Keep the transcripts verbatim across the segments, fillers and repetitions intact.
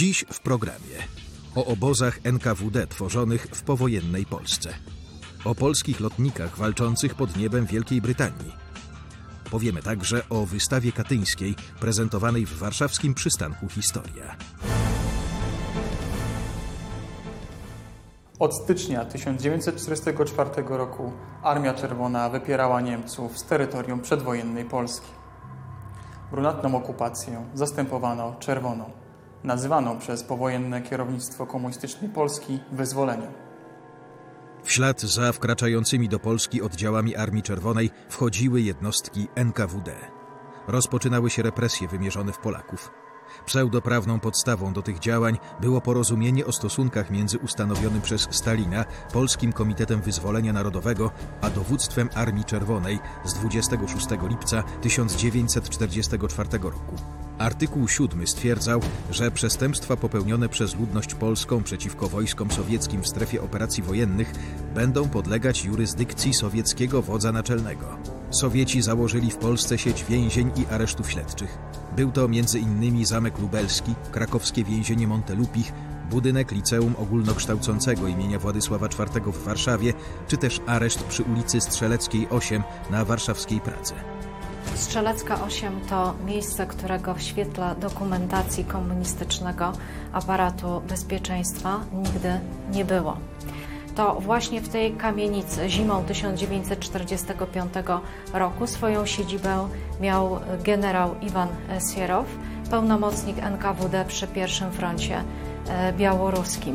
Dziś w programie o obozach N K W D tworzonych w powojennej Polsce. O polskich lotnikach walczących pod niebem Wielkiej Brytanii. Powiemy także o wystawie katyńskiej prezentowanej w warszawskim przystanku Historia. Od stycznia tysiąc dziewięćset czterdziestego czwartego roku Armia Czerwona wypierała Niemców z terytorium przedwojennej Polski. Brunatną okupację zastępowano czerwoną, nazywaną przez powojenne kierownictwo komunistycznej Polski wyzwoleniem. W ślad za wkraczającymi do Polski oddziałami Armii Czerwonej wchodziły jednostki N K W D. Rozpoczynały się represje wymierzone w Polaków. Pseudoprawną podstawą do tych działań było porozumienie o stosunkach między ustanowionym przez Stalina Polskim Komitetem Wyzwolenia Narodowego a dowództwem Armii Czerwonej z dwudziestego szóstego lipca tysiąc dziewięćset czterdziestego czwartego roku. Artykuł siódmy stwierdzał, że przestępstwa popełnione przez ludność polską przeciwko wojskom sowieckim w strefie operacji wojennych będą podlegać jurysdykcji sowieckiego wodza naczelnego. Sowieci założyli w Polsce sieć więzień i aresztów śledczych. Był to między innymi Zamek Lubelski, krakowskie więzienie Montelupich, budynek Liceum Ogólnokształcącego imienia Władysława czwartego w Warszawie, czy też areszt przy ulicy Strzeleckiej osiem na warszawskiej Pradze. Strzelecka osiem to miejsce, którego w świetle dokumentacji komunistycznego aparatu bezpieczeństwa nigdy nie było. To właśnie w tej kamienicy zimą tysiąc dziewięćset czterdziestego piątego roku swoją siedzibę miał generał Iwan Sierow, pełnomocnik N K W D przy pierwszym froncie białoruskim.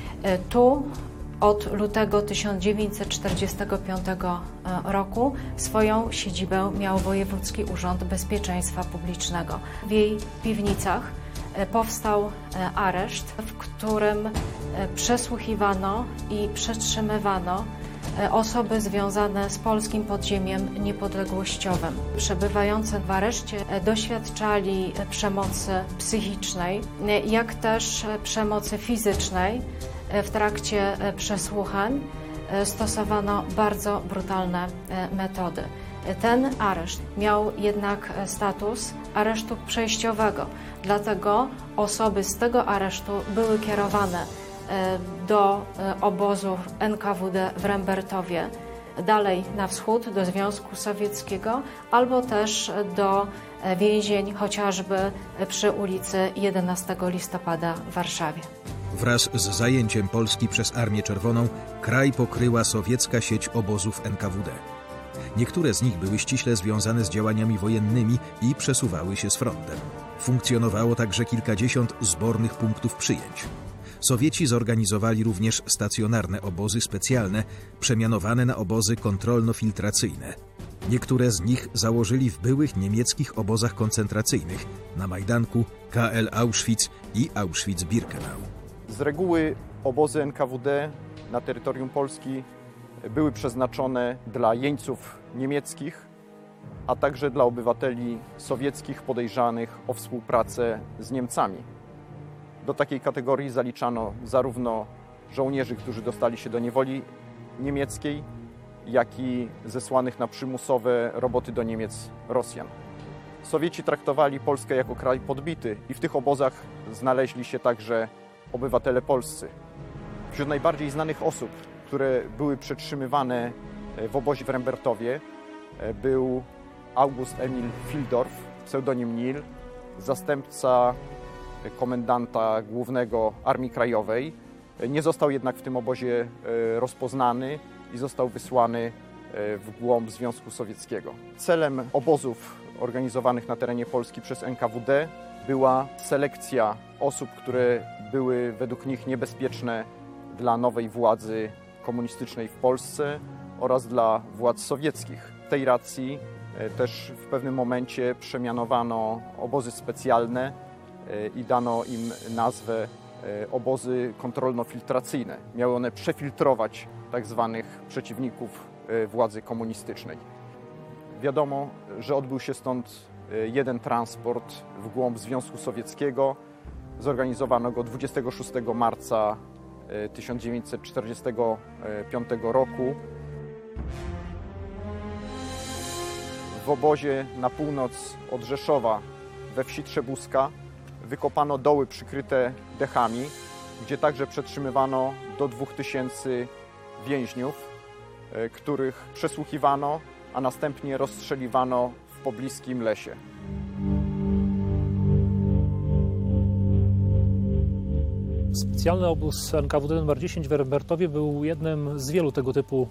Tu od lutego tysiąc dziewięćset czterdziestego piątego roku swoją siedzibę miał Wojewódzki Urząd Bezpieczeństwa Publicznego. W jej piwnicach powstał areszt, w którym przesłuchiwano i przetrzymywano osoby związane z polskim podziemiem niepodległościowym. Przebywające w areszcie doświadczali przemocy psychicznej, jak też przemocy fizycznej. W trakcie przesłuchań stosowano bardzo brutalne metody. Ten areszt miał jednak status aresztu przejściowego, dlatego osoby z tego aresztu były kierowane do obozów N K W D w Rembertowie, dalej na wschód do Związku Sowieckiego, albo też do więzień chociażby przy ulicy jedenastego listopada w Warszawie. Wraz z zajęciem Polski przez Armię Czerwoną kraj pokryła sowiecka sieć obozów N K W D. Niektóre z nich były ściśle związane z działaniami wojennymi i przesuwały się z frontem. Funkcjonowało także kilkadziesiąt zbornych punktów przyjęć. Sowieci zorganizowali również stacjonarne obozy specjalne, przemianowane na obozy kontrolno-filtracyjne. Niektóre z nich założyli w byłych niemieckich obozach koncentracyjnych na Majdanku, K L Auschwitz i Auschwitz-Birkenau. Z reguły obozy N K W D na terytorium Polski były przeznaczone dla jeńców niemieckich, a także dla obywateli sowieckich podejrzanych o współpracę z Niemcami. Do takiej kategorii zaliczano zarówno żołnierzy, którzy dostali się do niewoli niemieckiej, jak i zesłanych na przymusowe roboty do Niemiec Rosjan. Sowieci traktowali Polskę jako kraj podbity i w tych obozach znaleźli się także obywatele polscy. Wśród najbardziej znanych osób, które były przetrzymywane w obozie w Rembertowie, był August Emil Fildorf, pseudonim Nil, zastępca komendanta głównego Armii Krajowej. Nie został jednak w tym obozie rozpoznany i został wysłany w głąb Związku Sowieckiego. Celem obozów organizowanych na terenie Polski przez N K W D była selekcja osób, które były według nich niebezpieczne dla nowej władzy komunistycznej w Polsce oraz dla władz sowieckich. W tej racji też w pewnym momencie przemianowano obozy specjalne i dano im nazwę obozy kontrolno-filtracyjne. Miały one przefiltrować tak zwanych przeciwników władzy komunistycznej. Wiadomo, że odbył się stąd jeden transport w głąb Związku Sowieckiego. Zorganizowano go dwudziestego szóstego marca tysiąc dziewięćset czterdziestego piątego roku. W obozie na północ od Rzeszowa we wsi Trzebuska wykopano doły przykryte dechami, gdzie także przetrzymywano do dwóch tysięcy więźniów, których przesłuchiwano, a następnie rozstrzeliwano w pobliskim lesie. Specjalny obóz N K W D numer dziesięć w Rembertowie był jednym z wielu tego typu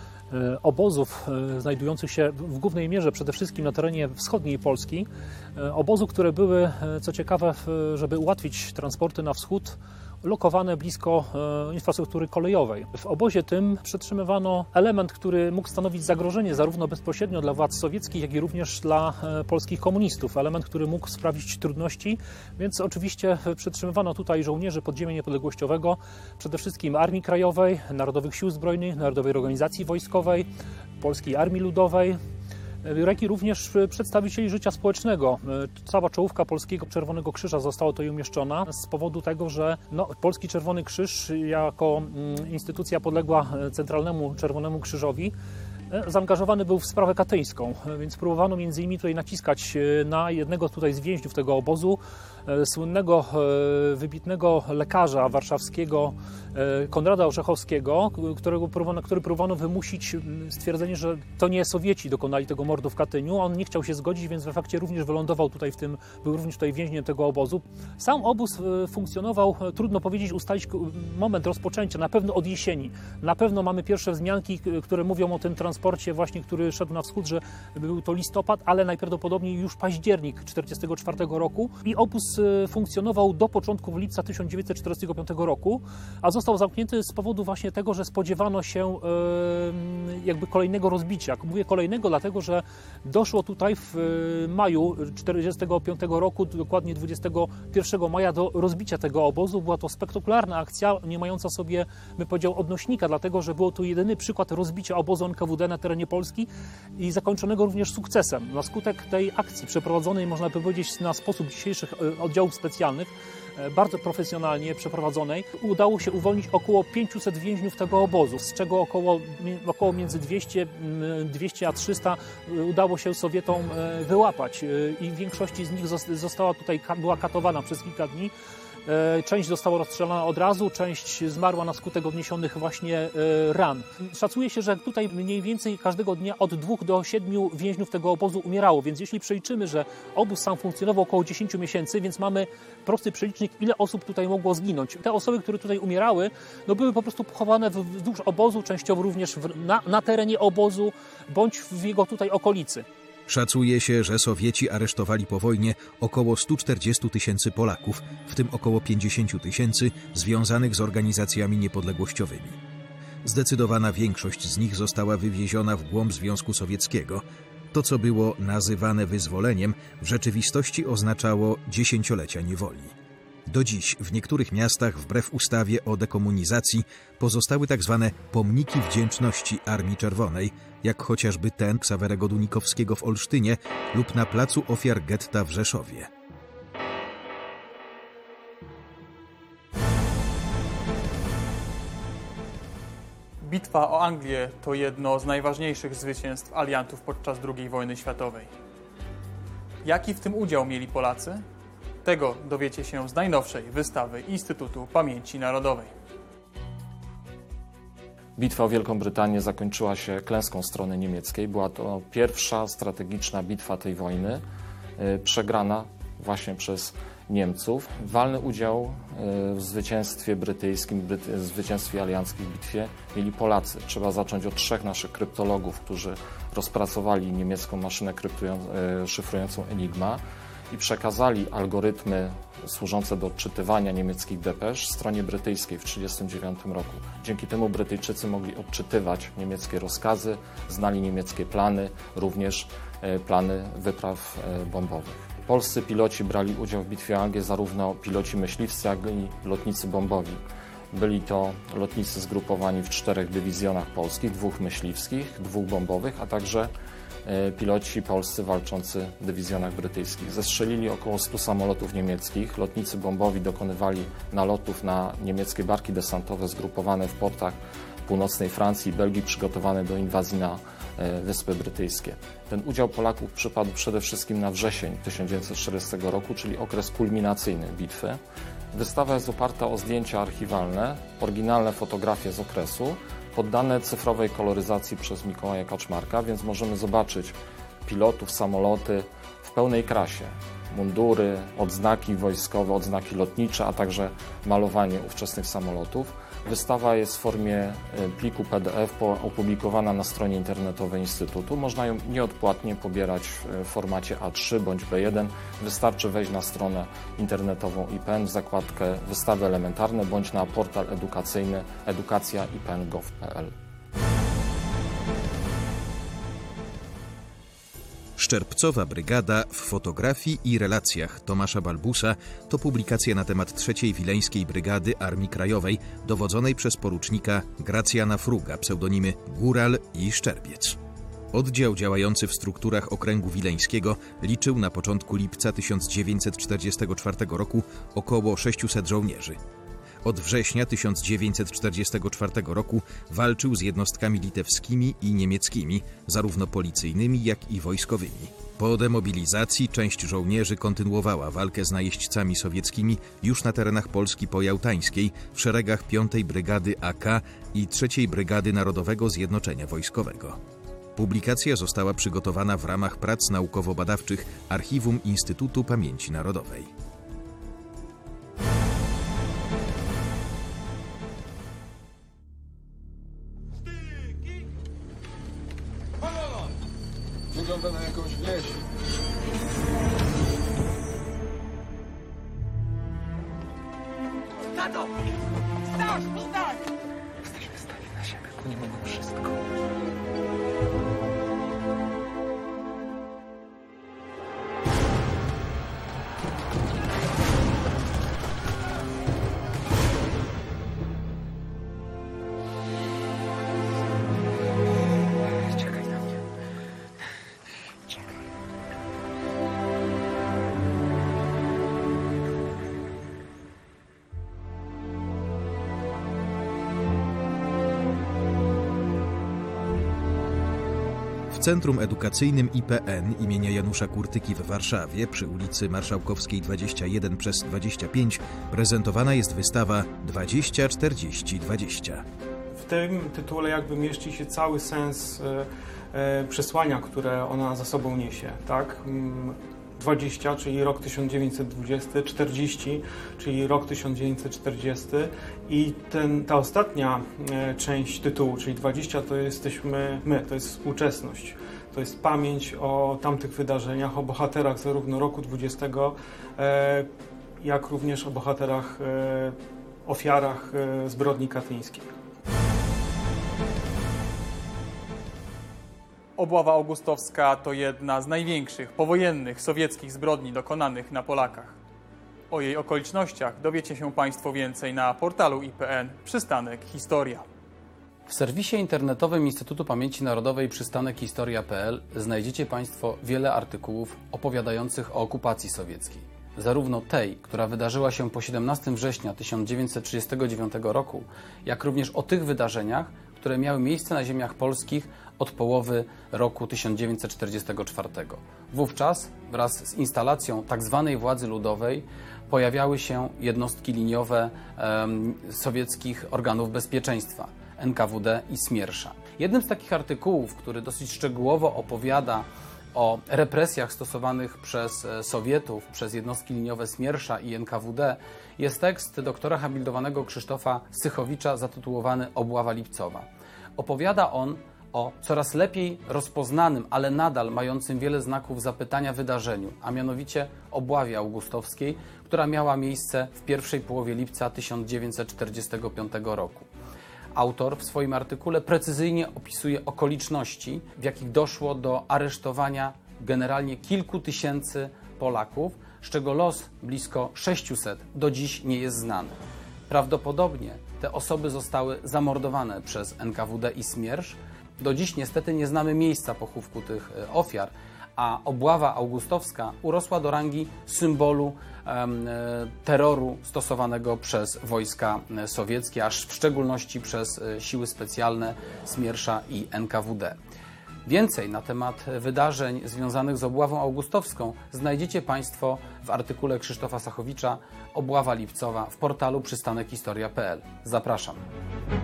obozów znajdujących się w głównej mierze przede wszystkim na terenie wschodniej Polski. Obozów, które były, co ciekawe, żeby ułatwić transporty na wschód, lokowane blisko infrastruktury kolejowej. W obozie tym przetrzymywano element, który mógł stanowić zagrożenie zarówno bezpośrednio dla władz sowieckich, jak i również dla polskich komunistów. Element, który mógł sprawić trudności, więc oczywiście przetrzymywano tutaj żołnierzy podziemia niepodległościowego, przede wszystkim Armii Krajowej, Narodowych Sił Zbrojnych, Narodowej Organizacji Wojskowej, Polskiej Armii Ludowej, jak i również przedstawicieli życia społecznego. Cała czołówka Polskiego Czerwonego Krzyża została tutaj umieszczona z powodu tego, że no, Polski Czerwony Krzyż jako instytucja podległa Centralnemu Czerwonemu Krzyżowi zaangażowany był w sprawę katyńską, więc próbowano między innymi tutaj naciskać na jednego tutaj z więźniów tego obozu, słynnego, wybitnego lekarza warszawskiego Konrada Orzechowskiego, którego próbowano, który próbowano wymusić stwierdzenie, że to nie Sowieci dokonali tego mordu w Katyniu. On nie chciał się zgodzić, więc w efekcie również wylądował tutaj w tym, był również tutaj więźniem tego obozu. Sam obóz funkcjonował, trudno powiedzieć, ustalić moment rozpoczęcia, na pewno od jesieni. Na pewno mamy pierwsze wzmianki, które mówią o tym transporcie właśnie, który szedł na wschód, że był to listopad, ale najprawdopodobniej już październik tysiąc dziewięćset czterdziestego czwartego roku i obóz funkcjonował do początku lipca tysiąc dziewięćset czterdziestego piątego roku, a został zamknięty z powodu właśnie tego, że spodziewano się jakby kolejnego rozbicia. Mówię kolejnego, dlatego że doszło tutaj w maju tysiąc dziewięćset czterdziestego piątego roku, dokładnie dwudziestego pierwszego maja, do rozbicia tego obozu. Była to spektakularna akcja, nie mająca sobie, bym powiedział, odnośnika, dlatego że było to jedyny przykład rozbicia obozu N K W D na terenie Polski i zakończonego również sukcesem. Na skutek tej akcji przeprowadzonej, można powiedzieć, na sposób dzisiejszych oddziałów specjalnych, bardzo profesjonalnie przeprowadzonej, udało się uwolnić około pięciuset więźniów tego obozu, z czego około, około między dwieście, dwieście a trzysta udało się Sowietom wyłapać i w większości z nich została tutaj, była katowana przez kilka dni. Część została rozstrzelana od razu, część zmarła na skutek odniesionych właśnie ran. Szacuje się, że tutaj mniej więcej każdego dnia od dwóch do siedmiu więźniów tego obozu umierało, więc jeśli przeliczymy, że obóz sam funkcjonował około dziesięciu miesięcy, więc mamy prosty przelicznik, ile osób tutaj mogło zginąć. Te osoby, które tutaj umierały, no były po prostu pochowane wzdłuż obozu, częściowo również w, na, na terenie obozu, bądź w jego tutaj okolicy. Szacuje się, że Sowieci aresztowali po wojnie około stu czterdziestu tysięcy Polaków, w tym około pięćdziesięciu tysięcy związanych z organizacjami niepodległościowymi. Zdecydowana większość z nich została wywieziona w głąb Związku Sowieckiego. To, co było nazywane wyzwoleniem, w rzeczywistości oznaczało dziesięciolecia niewoli. Do dziś w niektórych miastach, wbrew ustawie o dekomunizacji, pozostały tak zwane pomniki wdzięczności Armii Czerwonej, jak chociażby ten Ksawerego Dunikowskiego w Olsztynie lub na Placu Ofiar Getta w Rzeszowie. Bitwa o Anglię to jedno z najważniejszych zwycięstw aliantów podczas drugiej wojny światowej. Jaki w tym udział mieli Polacy? Tego dowiecie się z najnowszej wystawy Instytutu Pamięci Narodowej. Bitwa o Wielką Brytanię zakończyła się klęską strony niemieckiej. Była to pierwsza strategiczna bitwa tej wojny, przegrana właśnie przez Niemców. Walny udział w zwycięstwie brytyjskim, w zwycięstwie alianckim w bitwie mieli Polacy. Trzeba zacząć od trzech naszych kryptologów, którzy rozpracowali niemiecką maszynę szyfrującą Enigma i przekazali algorytmy służące do odczytywania niemieckich depesz stronie brytyjskiej w tysiąc dziewięćset trzydziestym dziewiątym roku. Dzięki temu Brytyjczycy mogli odczytywać niemieckie rozkazy, znali niemieckie plany, również plany wypraw bombowych. Polscy piloci brali udział w bitwie o Anglię, zarówno piloci myśliwscy, jak i lotnicy bombowi. Byli to lotnicy zgrupowani w czterech dywizjonach polskich, dwóch myśliwskich, dwóch bombowych, a także piloci polscy walczący w dywizjonach brytyjskich. Zestrzelili około stu samolotów niemieckich. Lotnicy bombowi dokonywali nalotów na niemieckie barki desantowe zgrupowane w portach północnej Francji i Belgii przygotowane do inwazji na Wyspy Brytyjskie. Ten udział Polaków przypadł przede wszystkim na wrzesień tysiąc dziewięćset czterdziestego roku, czyli okres kulminacyjny bitwy. Wystawa jest oparta o zdjęcia archiwalne, oryginalne fotografie z okresu, poddane cyfrowej koloryzacji przez Mikołaja Kaczmarka, więc możemy zobaczyć pilotów, samoloty w pełnej krasie. Mundury, odznaki wojskowe, odznaki lotnicze, a także malowanie ówczesnych samolotów. Wystawa jest w formie pliku P D F opublikowana na stronie internetowej Instytutu. Można ją nieodpłatnie pobierać w formacie A trzy bądź B jeden. Wystarczy wejść na stronę internetową I P N w zakładkę Wystawy elementarne bądź na portal edukacyjny edukacja i p n kropka gov kropka p l. Szczerbcowa Brygada w fotografii i relacjach Tomasza Balbusa to publikacja na temat trzeciej Wileńskiej Brygady Armii Krajowej dowodzonej przez porucznika Gracjana Fruga, pseudonimy Góral i Szczerbiec. Oddział działający w strukturach Okręgu Wileńskiego liczył na początku lipca tysiąc dziewięćset czterdziestego czwartego roku około sześciuset żołnierzy. Od września tysiąc dziewięćset czterdziestego czwartego roku walczył z jednostkami litewskimi i niemieckimi, zarówno policyjnymi, jak i wojskowymi. Po demobilizacji część żołnierzy kontynuowała walkę z najeźdźcami sowieckimi już na terenach Polski pojałtańskiej w szeregach piątej Brygady A K i trzeciej Brygady Narodowego Zjednoczenia Wojskowego. Publikacja została przygotowana w ramach prac naukowo-badawczych Archiwum Instytutu Pamięci Narodowej. Wygląda na jakąś wieś. Tato! Stasz, wstań! Jesteśmy stali na ziemię, bo nie mogą wszystko. W Centrum Edukacyjnym I P N imienia Janusza Kurtyki w Warszawie przy ulicy Marszałkowskiej dwadzieścia jeden przez dwadzieścia pięć prezentowana jest wystawa dwadzieścia czterdzieści dwadzieścia. W tym tytule jakby mieści się cały sens e, e, przesłania, które ona za sobą niesie, tak? dwadzieścia, czyli rok tysiąc dziewięćset dwudziesty, czterdzieści, czyli rok tysiąc dziewięćset czterdziesty i ten, ta ostatnia e, część tytułu, czyli dwadzieścia, to jesteśmy my, to jest współczesność. To jest pamięć o tamtych wydarzeniach, o bohaterach zarówno roku dwudziestego, e, jak również o bohaterach, e, ofiarach e, zbrodni katyńskiej. Obława augustowska to jedna z największych powojennych sowieckich zbrodni dokonanych na Polakach. O jej okolicznościach dowiecie się Państwo więcej na portalu I P N Przystanek Historia. W serwisie internetowym Instytutu Pamięci Narodowej Przystanek Historia kropka p l znajdziecie Państwo wiele artykułów opowiadających o okupacji sowieckiej. Zarówno tej, która wydarzyła się po siedemnastego września tysiąc dziewięćset trzydziestego dziewiątego roku, jak również o tych wydarzeniach, które miały miejsce na ziemiach polskich od połowy roku tysiąc dziewięćset czterdziestego czwartego. Wówczas wraz z instalacją tzw. władzy ludowej pojawiały się jednostki liniowe um, sowieckich organów bezpieczeństwa, N K W D i Smiersza. Jednym z takich artykułów, który dosyć szczegółowo opowiada o represjach stosowanych przez Sowietów, przez jednostki liniowe Smiersza i N K W D, jest tekst doktora habilitowanego Krzysztofa Sychowicza zatytułowany Obława lipcowa. Opowiada on o coraz lepiej rozpoznanym, ale nadal mającym wiele znaków zapytania wydarzeniu, a mianowicie obławie augustowskiej, która miała miejsce w pierwszej połowie lipca tysiąc dziewięćset czterdziestego piątego roku. Autor w swoim artykule precyzyjnie opisuje okoliczności, w jakich doszło do aresztowania generalnie kilku tysięcy Polaków, z czego los blisko sześciuset do dziś nie jest znany. Prawdopodobnie te osoby zostały zamordowane przez N K W D i Smiersz. Do dziś niestety nie znamy miejsca pochówku tych ofiar, a obława augustowska urosła do rangi symbolu em, terroru stosowanego przez wojska sowieckie, aż w szczególności przez siły specjalne Smiersza i N K W D. Więcej na temat wydarzeń związanych z obławą augustowską znajdziecie Państwo w artykule Krzysztofa Sachowicza „Obława lipcowa” w portalu przystanek historia kropka p l. Zapraszam.